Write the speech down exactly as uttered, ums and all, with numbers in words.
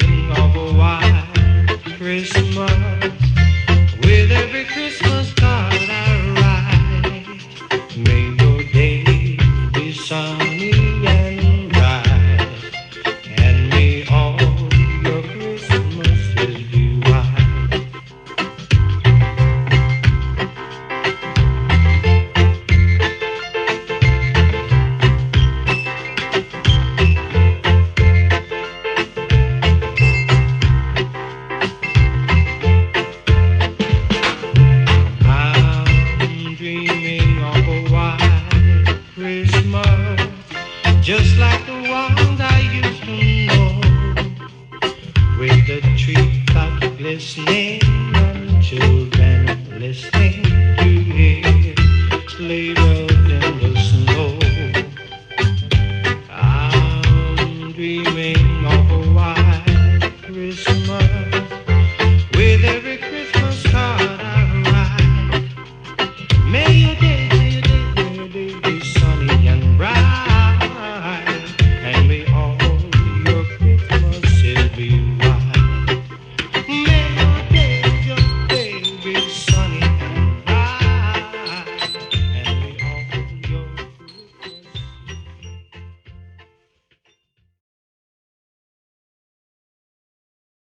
dreaming of a white Christmas. With every Christmas card I write, may your day be sunny and bright, and may all your Christmases be white. I'm dreaming of a white Christmas, just like the ones I used to know, with the treetops glistening and children listening